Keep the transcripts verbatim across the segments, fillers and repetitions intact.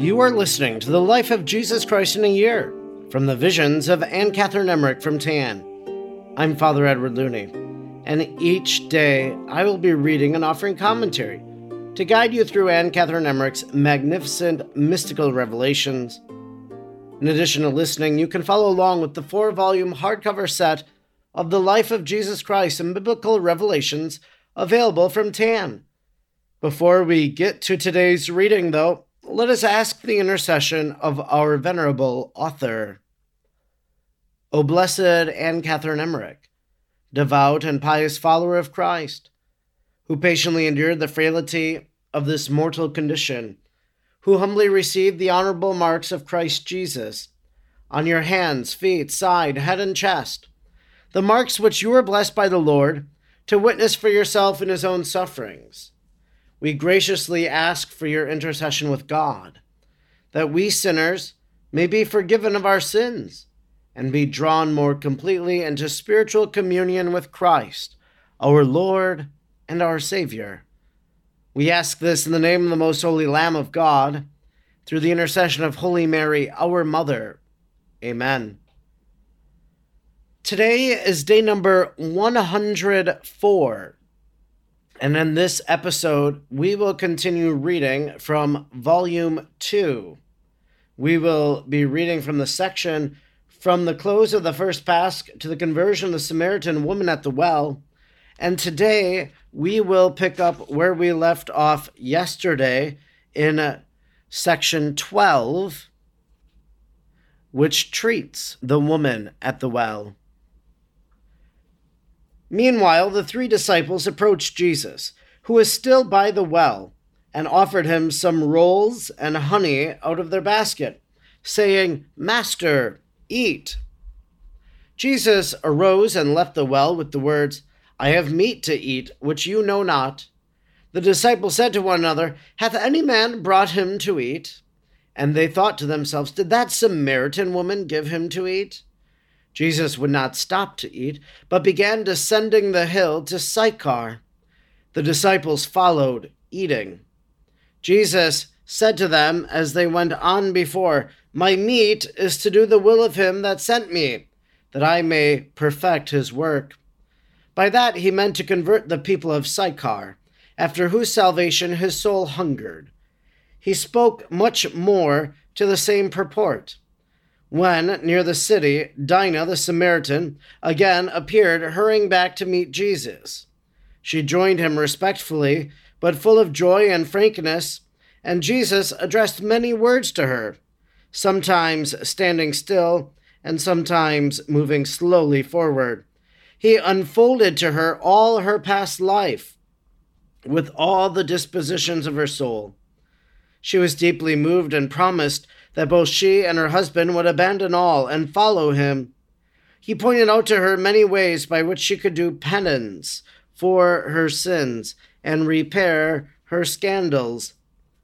You are listening to the Life of Jesus Christ in a Year from the Visions of Anne Catherine Emmerich from Tan. I'm Father Edward Looney, and each day I will be reading and offering commentary to guide you through Anne Catherine Emmerich's magnificent mystical revelations. In addition to listening, you can follow along with the four-volume hardcover set of The Life of Jesus Christ and Biblical Revelations available from Tan. Before we get to today's reading, though, let us ask the intercession of our venerable author. O blessed Anne Catherine Emmerich, devout and pious follower of Christ, who patiently endured the frailty of this mortal condition, who humbly received the honorable marks of Christ Jesus on your hands, feet, side, head, and chest, the marks which you were blessed by the Lord to witness for yourself in his own sufferings. We graciously ask for your intercession with God, that we sinners may be forgiven of our sins and be drawn more completely into spiritual communion with Christ, our Lord and our Savior. We ask this in the name of the most holy Lamb of God, through the intercession of Holy Mary, our Mother. Amen. Today is day number one hundred four. And in this episode, we will continue reading from Volume two. We will be reading from the section from the close of the first Pasch to the conversion of the Samaritan woman at the well. And today, we will pick up where we left off yesterday in uh, section twelve, which treats the woman at the well. Meanwhile, the three disciples approached Jesus, who was still by the well, and offered him some rolls and honey out of their basket, saying, "Master, eat." Jesus arose and left the well with the words, "I have meat to eat, which you know not." The disciples said to one another, "Hath any man brought him to eat?" And they thought to themselves, "Did that Samaritan woman give him to eat?" Jesus would not stop to eat, but began descending the hill to Sychar. The disciples followed, eating. Jesus said to them as they went on before, "My meat is to do the will of him that sent me, that I may perfect his work." By that he meant to convert the people of Sychar, after whose salvation his soul hungered. He spoke much more to the same purport. When, near the city, Dinah the Samaritan again appeared, hurrying back to meet Jesus. She joined him respectfully, but full of joy and frankness, and Jesus addressed many words to her, sometimes standing still and sometimes moving slowly forward. He unfolded to her all her past life, with all the dispositions of her soul. She was deeply moved and promised that both she and her husband would abandon all and follow him. He pointed out to her many ways by which she could do penance for her sins and repair her scandals.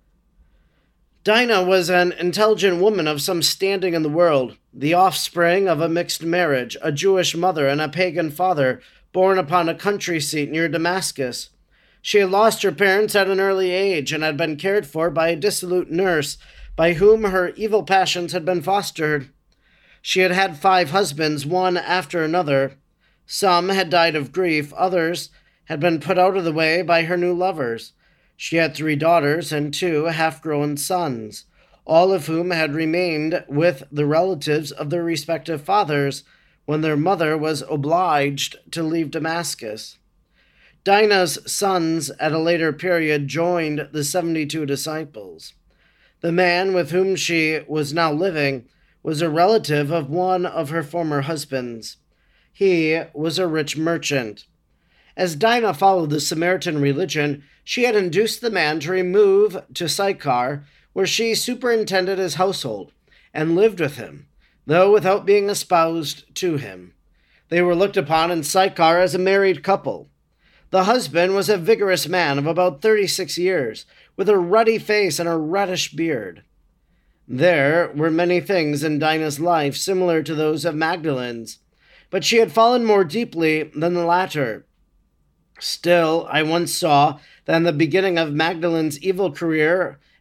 Dinah was an intelligent woman of some standing in the world, the offspring of a mixed marriage, a Jewish mother and a pagan father, born upon a country seat near Damascus. She had lost her parents at an early age and had been cared for by a dissolute nurse by whom her evil passions had been fostered. She had had five husbands, one after another. Some had died of grief, others had been put out of the way by her new lovers. She had three daughters and two half-grown sons, all of whom had remained with the relatives of their respective fathers when their mother was obliged to leave Damascus. Dinah's sons at a later period joined the seventy-two disciples. The man with whom she was now living was a relative of one of her former husbands. He was a rich merchant. As Dinah followed the Samaritan religion, she had induced the man to remove to Sychar, where she superintended his household, and lived with him, though without being espoused to him. They were looked upon in Sychar as a married couple. The husband was a vigorous man of about thirty-six years, with a ruddy face and a reddish beard. There were many things in Dinah's life similar to those of Magdalene's, but she had fallen more deeply than the latter. Still, I once saw that in the beginning of Magdalene's evil career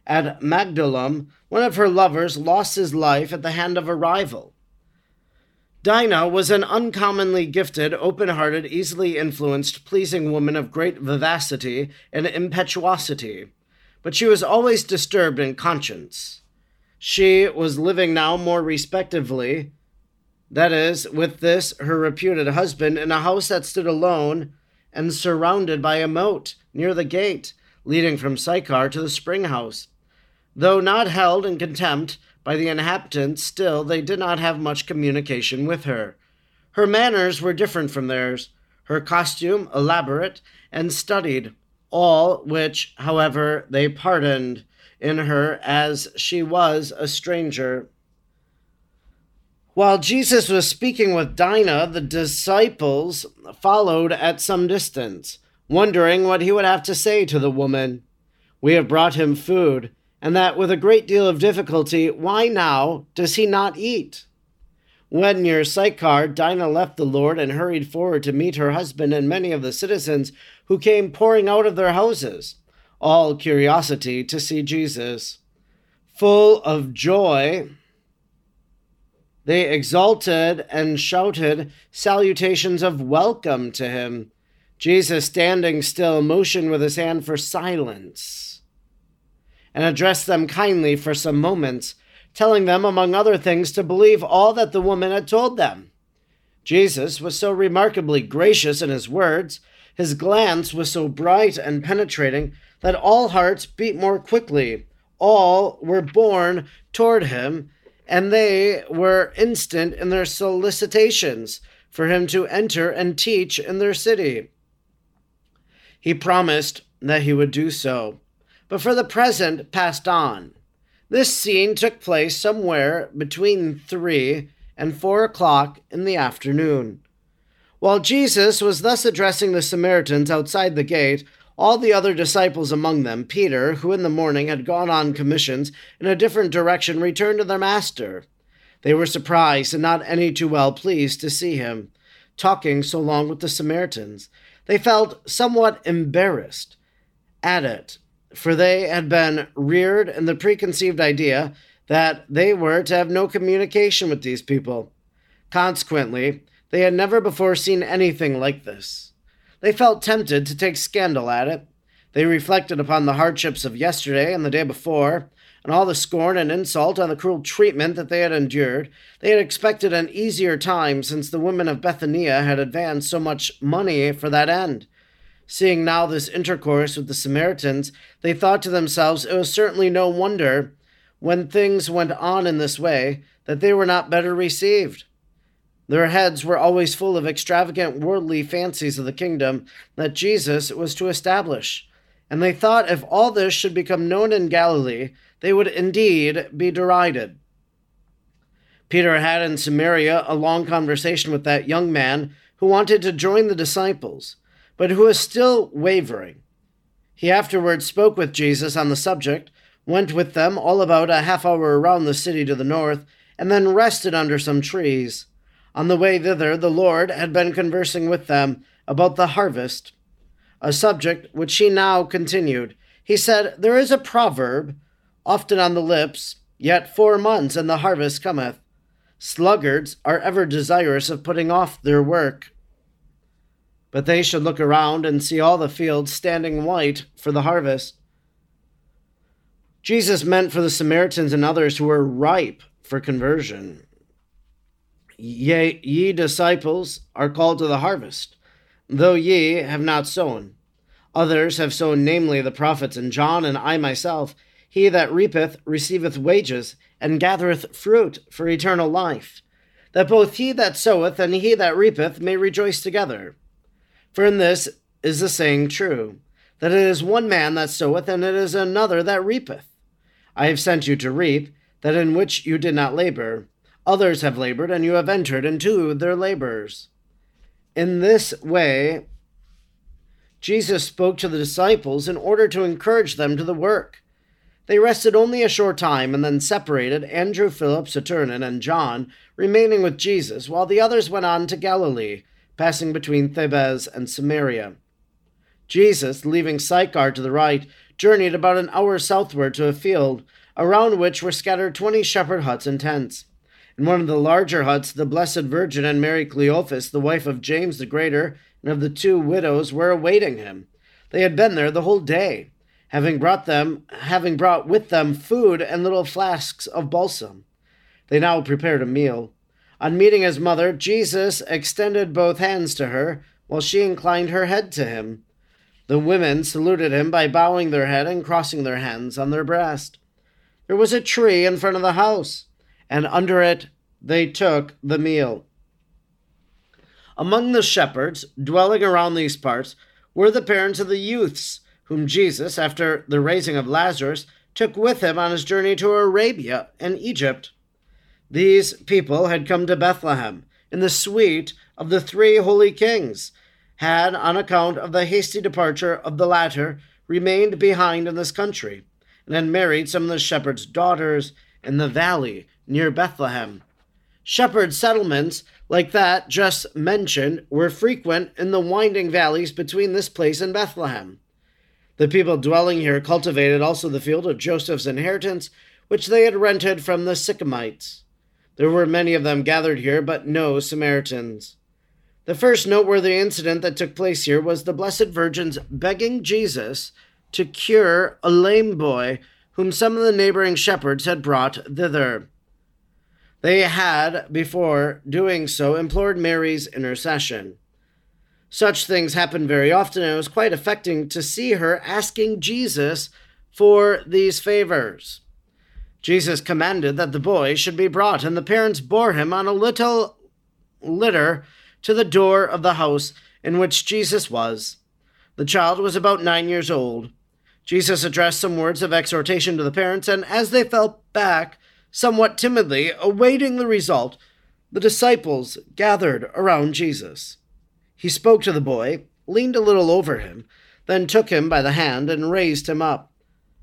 At Magdalum, one of her lovers lost his life at the hand of a rival. Dinah was an uncommonly gifted, open-hearted, easily influenced, pleasing woman of great vivacity and impetuosity, but she was always disturbed in conscience. She was living now more respectably, that is, with this, her reputed husband, in a house that stood alone and surrounded by a moat near the gate, leading from Sychar to the spring house. Though not held in contempt by the inhabitants, still they did not have much communication with her. Her manners were different from theirs, her costume elaborate and studied, all which, however, they pardoned in her as she was a stranger. While Jesus was speaking with Dinah, the disciples followed at some distance, wondering what he would have to say to the woman. We have brought him food, and that with a great deal of difficulty. Why now does he not eat? When near Sychar, Dinah left the Lord and hurried forward to meet her husband and many of the citizens who came pouring out of their houses, all curiosity to see Jesus. Full of joy, they exulted and shouted salutations of welcome to him. Jesus, standing still, motioned with his hand for silence and addressed them kindly for some moments, telling them, among other things, to believe all that the woman had told them. Jesus was so remarkably gracious in his words, his glance was so bright and penetrating, that all hearts beat more quickly. All were borne toward him, and they were instant in their solicitations for him to enter and teach in their city. He promised that he would do so, but for the present passed on. This scene took place somewhere between three and four o'clock in the afternoon. While Jesus was thus addressing the Samaritans outside the gate, all the other disciples among them, Peter, who in the morning had gone on commissions in a different direction, returned to their master. They were surprised and not any too well pleased to see him talking so long with the Samaritans. They felt somewhat embarrassed at it, for they had been reared in the preconceived idea that they were to have no communication with these people. Consequently, they had never before seen anything like this. They felt tempted to take scandal at it. They reflected upon the hardships of yesterday and the day before, and all the scorn and insult and the cruel treatment that they had endured. They had expected an easier time, since the women of Bethania had advanced so much money for that end. Seeing now this intercourse with the Samaritans, they thought to themselves it was certainly no wonder, when things went on in this way, that they were not better received. Their heads were always full of extravagant worldly fancies of the kingdom that Jesus was to establish, and they thought if all this should become known in Galilee, they would indeed be derided. Peter had in Samaria a long conversation with that young man who wanted to join the disciples, but who was still wavering. He afterwards spoke with Jesus on the subject, went with them all about a half hour around the city to the north, and then rested under some trees. On the way thither, the Lord had been conversing with them about the harvest, a subject which he now continued. He said, "There is a proverb, often on the lips, yet four months and the harvest cometh. Sluggards are ever desirous of putting off their work, but they should look around and see all the fields standing white for the harvest." Jesus meant for the Samaritans and others who were ripe for conversion. Yea, ye disciples are called to the harvest, though ye have not sown. Others have sown, namely the prophets and John, and I myself. He that reapeth receiveth wages, and gathereth fruit for eternal life, that both he that soweth and he that reapeth may rejoice together. For in this is the saying true, that it is one man that soweth, and it is another that reapeth. I have sent you to reap that in which you did not labor. Others have labored, and you have entered into their labors. In this way, Jesus spoke to the disciples in order to encourage them to the work. They rested only a short time, and then separated, Andrew, Philip, Saturnin, and John, remaining with Jesus, while the others went on to Galilee, passing between Thebez and Samaria. Jesus, leaving Sychar to the right, journeyed about an hour southward to a field, around which were scattered twenty shepherd huts and tents. In one of the larger huts, the Blessed Virgin and Mary Cleophas, the wife of James the Greater, and of the two widows, were awaiting him. They had been there the whole day, having brought them, having brought with them food and little flasks of balsam. They now prepared a meal. On meeting his mother, Jesus extended both hands to her, while she inclined her head to him. The women saluted him by bowing their head and crossing their hands on their breast. There was a tree in front of the house, and under it they took the meal. Among the shepherds dwelling around these parts were the parents of the youths, whom Jesus, after the raising of Lazarus, took with him on his journey to Arabia and Egypt. These people had come to Bethlehem in the suite of the three holy kings, had, on account of the hasty departure of the latter, remained behind in this country, and had married some of the shepherds' daughters in the valley near Bethlehem. Shepherd settlements like that just mentioned were frequent in the winding valleys between this place and Bethlehem. The people dwelling here cultivated also the field of Joseph's inheritance, which they had rented from the Sychemites. There were many of them gathered here, but no Samaritans. The first noteworthy incident that took place here was the Blessed Virgin's begging Jesus to cure a lame boy whom some of the neighboring shepherds had brought thither. They had, before doing so, implored Mary's intercession. Such things happened very often, and it was quite affecting to see her asking Jesus for these favors. Jesus commanded that the boy should be brought, and the parents bore him on a little litter to the door of the house in which Jesus was. The child was about nine years old. Jesus addressed some words of exhortation to the parents, and as they fell back, somewhat timidly, awaiting the result, the disciples gathered around Jesus. He spoke to the boy, leaned a little over him, then took him by the hand and raised him up.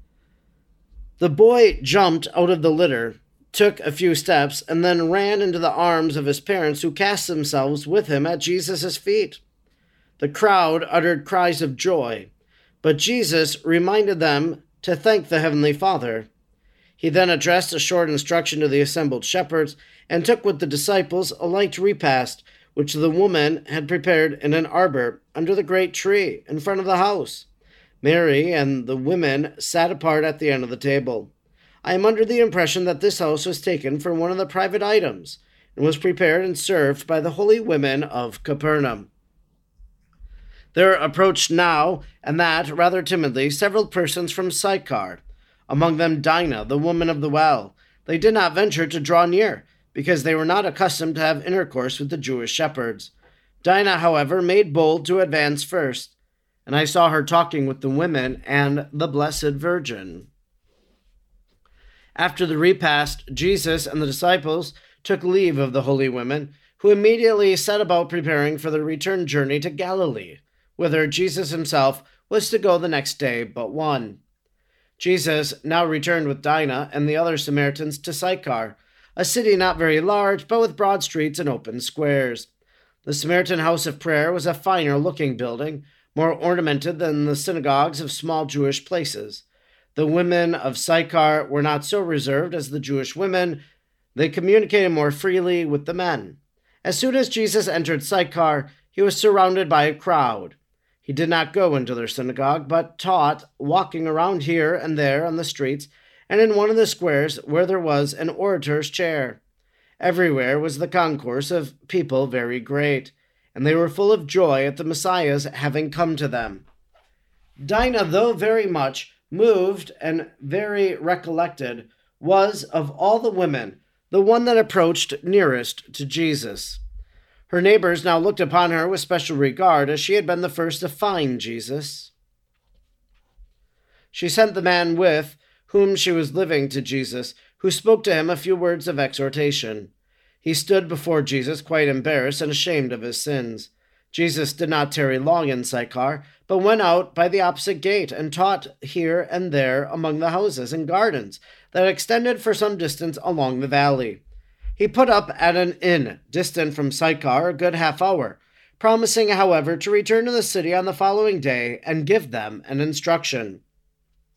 The boy jumped out of the litter, took a few steps, and then ran into the arms of his parents, who cast themselves with him at Jesus' feet. The crowd uttered cries of joy, but Jesus reminded them to thank the Heavenly Father. He then addressed a short instruction to the assembled shepherds, and took with the disciples a light repast, which the woman had prepared in an arbor under the great tree in front of the house. Mary and the women sat apart at the end of the table. I am under the impression that this house was taken for one of the private items, and was prepared and served by the holy women of Capernaum. There approached now, and that rather timidly, several persons from Sychar, among them Dinah, the woman of the well. They did not venture to draw near, because they were not accustomed to have intercourse with the Jewish shepherds. Dinah, however, made bold to advance first, and I saw her talking with the women and the Blessed Virgin. After the repast, Jesus and the disciples took leave of the holy women, who immediately set about preparing for the return journey to Galilee, whither Jesus himself was to go the next day but one. Jesus now returned with Dinah and the other Samaritans to Sychar, a city not very large, but with broad streets and open squares. The Samaritan house of prayer was a finer-looking building, more ornamented than the synagogues of small Jewish places. The women of Sychar were not so reserved as the Jewish women. They communicated more freely with the men. As soon as Jesus entered Sychar, he was surrounded by a crowd. He did not go into their synagogue, but taught, walking around here and there on the streets, and in one of the squares where there was an orator's chair. Everywhere was the concourse of people very great, and they were full of joy at the Messiah's having come to them. Dinah, though very much moved and very recollected, was, of all the women, the one that approached nearest to Jesus. Her neighbors now looked upon her with special regard, as she had been the first to find Jesus. She sent the man with whom she was living to Jesus, who spoke to him a few words of exhortation. He stood before Jesus quite embarrassed and ashamed of his sins. Jesus did not tarry long in Sychar, but went out by the opposite gate and taught here and there among the houses and gardens that extended for some distance along the valley. He put up at an inn distant from Sychar a good half hour, promising, however, to return to the city on the following day and give them an instruction.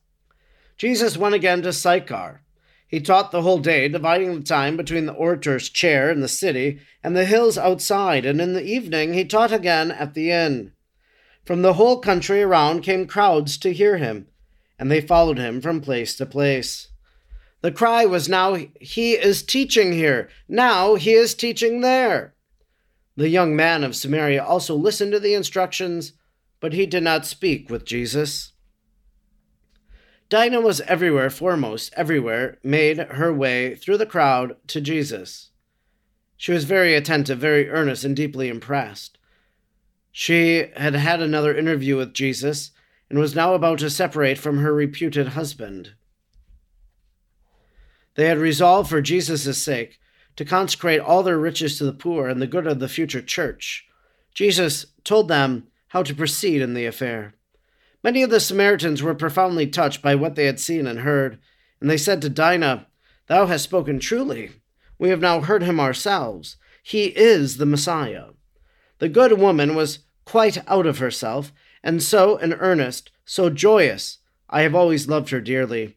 Jesus went again to Sychar. He taught the whole day, dividing the time between the orator's chair in the city and the hills outside, and in the evening he taught again at the inn. From the whole country around came crowds to hear him, and they followed him from place to place. The cry was now, "He is teaching here! Now he is teaching there!" The young man of Samaria also listened to the instructions, but he did not speak with Jesus. Dinah was everywhere foremost, everywhere, made her way through the crowd to Jesus. She was very attentive, very earnest, and deeply impressed. She had had another interview with Jesus and was now about to separate from her reputed husband. They had resolved for Jesus' sake to consecrate all their riches to the poor and the good of the future church. Jesus told them how to proceed in the affair. Many of the Samaritans were profoundly touched by what they had seen and heard, and they said to Dinah, "Thou hast spoken truly. We have now heard him ourselves. He is the Messiah." The good woman was quite out of herself, and so in earnest, so joyous. I have always loved her dearly.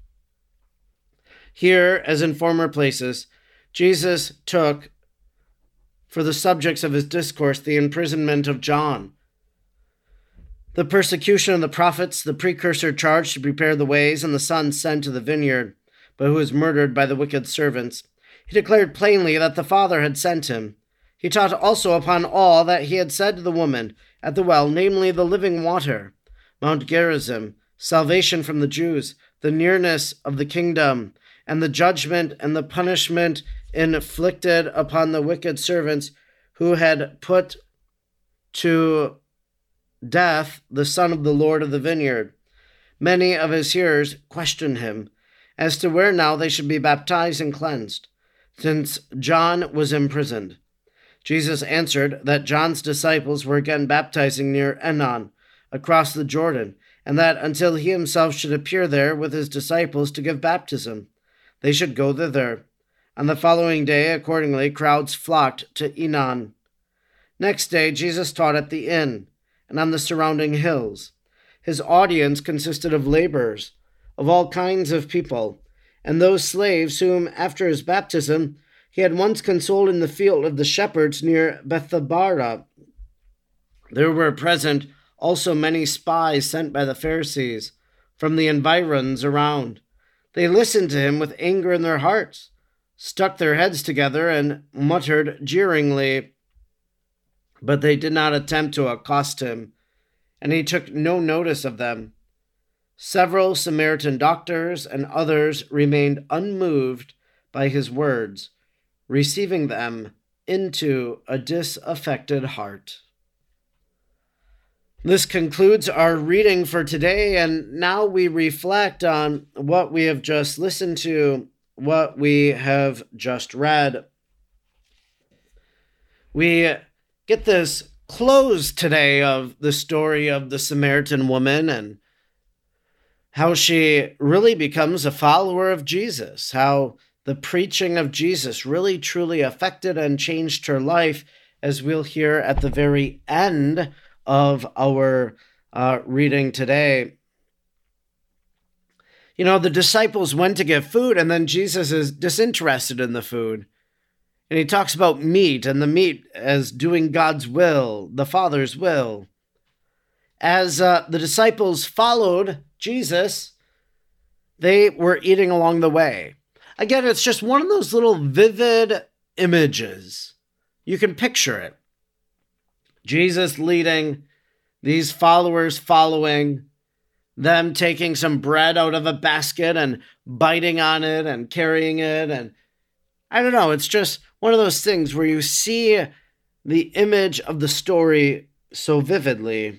Here, as in former places, Jesus took for the subjects of his discourse the imprisonment of John, the persecution of the prophets, the precursor charged to prepare the ways, and the son sent to the vineyard, but who was murdered by the wicked servants. He declared plainly that the Father had sent him. He taught also upon all that he had said to the woman at the well, namely the living water, Mount Gerizim, salvation from the Jews, the nearness of the kingdom, and the judgment and the punishment inflicted upon the wicked servants who had put to death the son of the Lord of the vineyard. Many of his hearers questioned him as to where now they should be baptized and cleansed, since John was imprisoned. Jesus answered that John's disciples were again baptizing near Enon, across the Jordan, and that until he himself should appear there with his disciples to give baptism, they should go thither. On the following day, accordingly, crowds flocked to Enon. Next day, Jesus taught at the inn and on the surrounding hills. His audience consisted of laborers, of all kinds of people, and those slaves whom, after his baptism, he had once consoled in the field of the shepherds near Bethabara. There were present also many spies sent by the Pharisees from the environs around. They listened to him with anger in their hearts, stuck their heads together, and muttered jeeringly. But they did not attempt to accost him, and he took no notice of them. Several Samaritan doctors and others remained unmoved by his words, receiving them into a disaffected heart. This concludes our reading for today, and now we reflect on what we have just listened to, what we have just read. We get this close today of the story of the Samaritan woman and how she really becomes a follower of Jesus, how the preaching of Jesus really truly affected and changed her life, as we'll hear at the very end of our uh, reading today. You know, the disciples went to give food, and then Jesus is disinterested in the food. And he talks about meat, and the meat as doing God's will, the Father's will. As uh, the disciples followed Jesus, they were eating along the way. Again, it's just one of those little vivid images. You can picture it. Jesus leading, these followers following, them taking some bread out of a basket and biting on it and carrying it. And I don't know, it's just one of those things where you see the image of the story so vividly.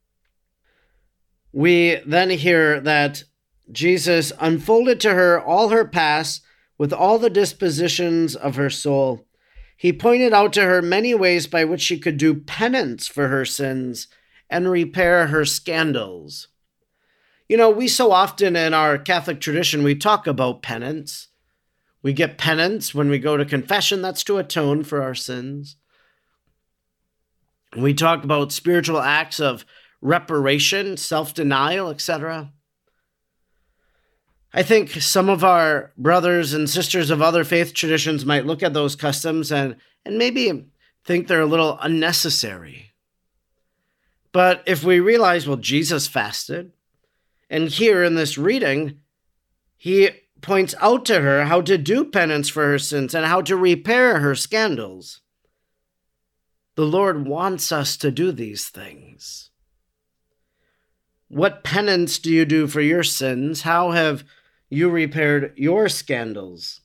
We then hear that Jesus unfolded to her all her past with all the dispositions of her soul. He pointed out to her many ways by which she could do penance for her sins and repair her scandals. You know, we so often in our Catholic tradition, we talk about penance. We get penance when we go to confession. That's to atone for our sins. We talk about spiritual acts of reparation, self-denial, et cetera. I think some of our brothers and sisters of other faith traditions might look at those customs and, and maybe think they're a little unnecessary. But if we realize, well, Jesus fasted, and here in this reading, he points out to her how to do penance for her sins and how to repair her scandals. The Lord wants us to do these things. What penance do you do for your sins? How have you repaired your scandals?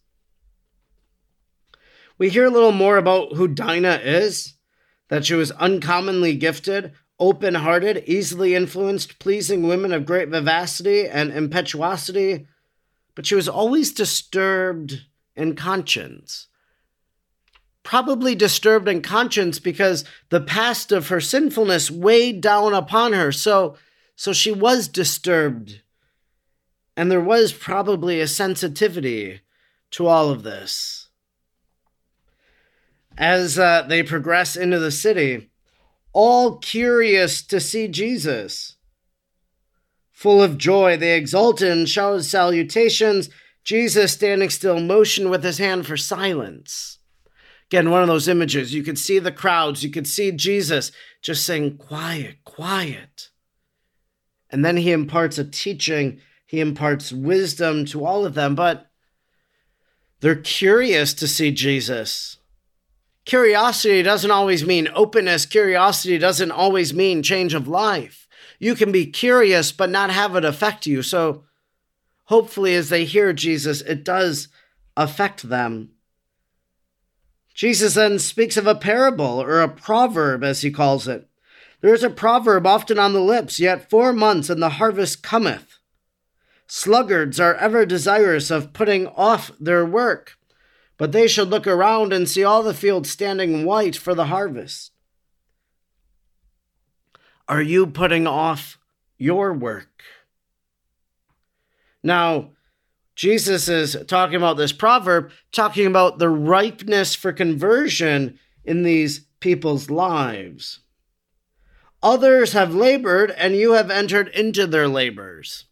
We hear a little more about who Dinah is, that she was uncommonly gifted, open-hearted, easily influenced, pleasing women of great vivacity and impetuosity, but she was always disturbed in conscience. Probably disturbed in conscience because the past of her sinfulness weighed down upon her, so, so she was disturbed. And there was probably a sensitivity to all of this. As uh, they progress into the city, all curious to see Jesus. Full of joy, they exulted and shouted salutations, Jesus standing still, motioned with his hand for silence. Again, one of those images. You could see the crowds. You could see Jesus just saying, quiet, quiet. And then he imparts a teaching. He imparts wisdom to all of them, but they're curious to see Jesus. Curiosity doesn't always mean openness. Curiosity doesn't always mean change of life. You can be curious but not have it affect you. So hopefully as they hear Jesus, it does affect them. Jesus then speaks of a parable or a proverb, as he calls it. There is a proverb often on the lips, yet four months and the harvest cometh. Sluggards are ever desirous of putting off their work, but they should look around and see all the fields standing white for the harvest. Are you putting off your work? Now, Jesus is talking about this proverb, talking about the ripeness for conversion in these people's lives. Others have labored, and you have entered into their labors.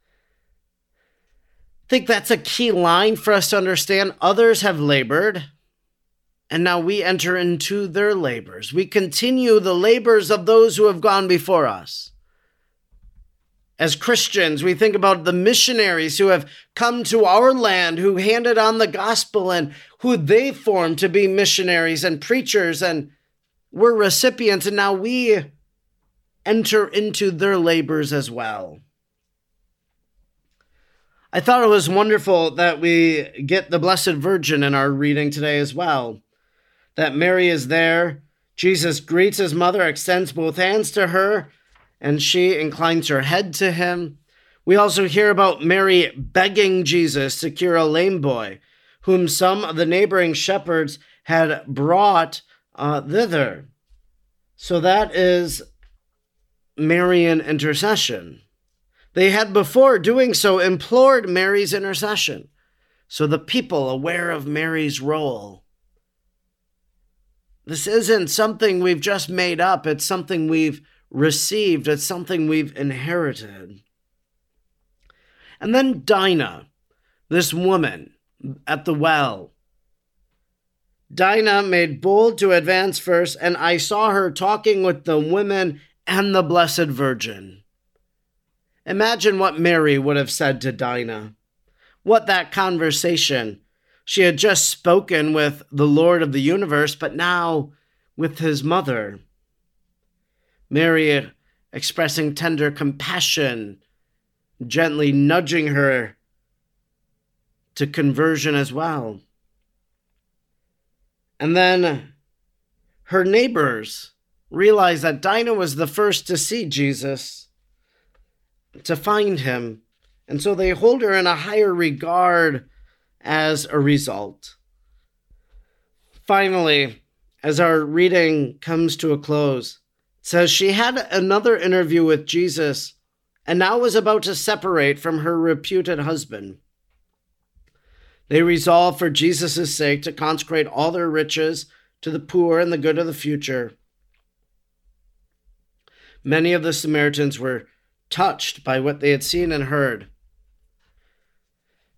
I think that's a key line for us to understand. Others have labored, and now we enter into their labors. We continue the labors of those who have gone before us. As Christians, we think about the missionaries who have come to our land, who handed on the gospel and who they formed to be missionaries and preachers, and we're recipients, and now we enter into their labors as well. I thought it was wonderful that we get the Blessed Virgin in our reading today as well. That Mary is there. Jesus greets his mother, extends both hands to her, and she inclines her head to him. We also hear about Mary begging Jesus to cure a lame boy, whom some of the neighboring shepherds had brought uh, thither. So that is Marian intercession. They had before doing so implored Mary's intercession. So the people aware of Mary's role. This isn't something we've just made up. It's something we've received. It's something we've inherited. And then Dinah, this woman at the well. Dinah made bold to advance first, and I saw her talking with the women and the Blessed Virgin. Imagine what Mary would have said to Dinah. What that conversation. She had just spoken with the Lord of the universe, but now with his mother. Mary expressing tender compassion, gently nudging her to conversion as well. And then her neighbors realized that Dinah was the first to see Jesus, to find him, and so they hold her in a higher regard as a result. Finally, as our reading comes to a close, it says she had another interview with Jesus and now was about to separate from her reputed husband. They resolved for Jesus' sake to consecrate all their riches to the poor and the good of the future. Many of the Samaritans were touched by what they had seen and heard.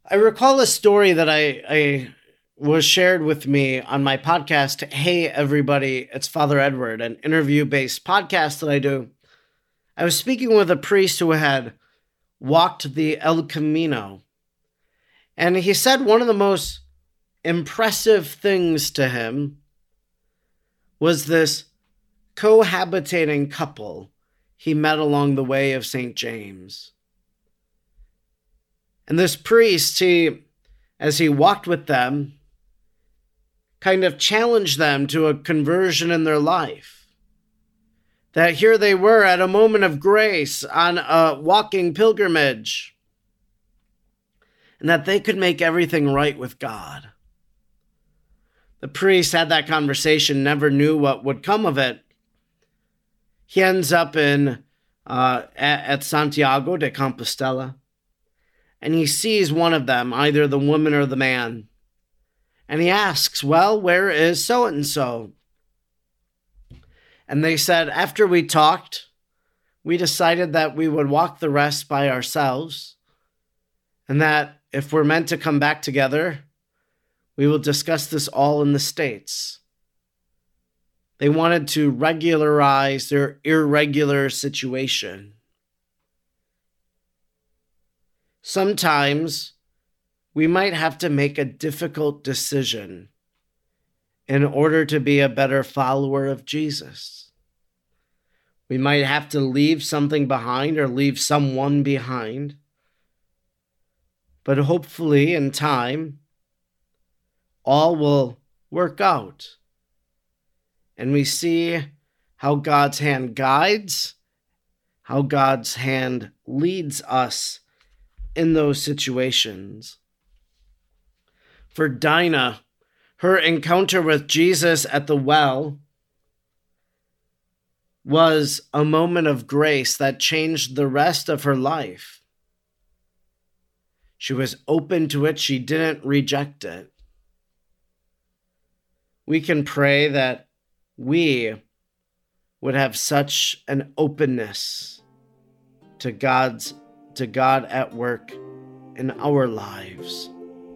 I recall a story that I, I was shared with me on my podcast, Hey Everybody, It's Father Edward, an interview-based podcast that I do. I was speaking with a priest who had walked the El Camino, and he said one of the most impressive things to him was this cohabitating couple he met along the way of Saint James. And this priest, he, as he walked with them, kind of challenged them to a conversion in their life. That here they were at a moment of grace on a walking pilgrimage, and that they could make everything right with God. The priest had that conversation, never knew what would come of it. He ends up in uh, at, at Santiago de Compostela, and he sees one of them, either the woman or the man, and he asks, well, where is so-and-so? And they said, after we talked, we decided that we would walk the rest by ourselves, and that if we're meant to come back together, we will discuss this all in the States. They wanted to regularize their irregular situation. Sometimes we might have to make a difficult decision in order to be a better follower of Jesus. We might have to leave something behind or leave someone behind. But hopefully in time, all will work out. And we see how God's hand guides, how God's hand leads us in those situations. For Dinah, her encounter with Jesus at the well was a moment of grace that changed the rest of her life. She was open to it. She didn't reject it. We can pray that we would have such an openness to God's to God at work in our lives.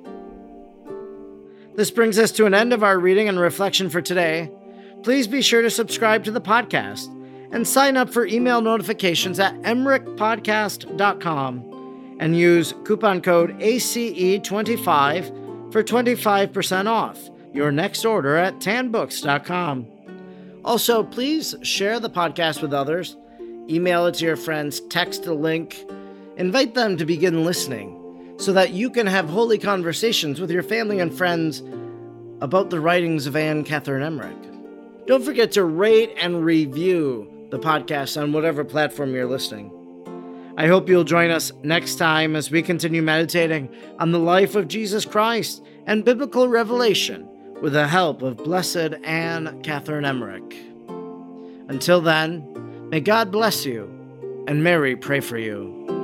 This brings us to an end of our reading and reflection for today. Please be sure to subscribe to the podcast and sign up for email notifications at emmerich podcast dot com and use coupon code A C E twenty-five for twenty-five percent off your next order at tan books dot com. Also, please share the podcast with others, email it to your friends, text a link, invite them to begin listening so that you can have holy conversations with your family and friends about the writings of Anne Catherine Emmerich. Don't forget to rate and review the podcast on whatever platform you're listening. I hope you'll join us next time as we continue meditating on the life of Jesus Christ and biblical revelation with the help of Blessed Anne Catherine Emmerich. Until then, may God bless you and Mary pray for you.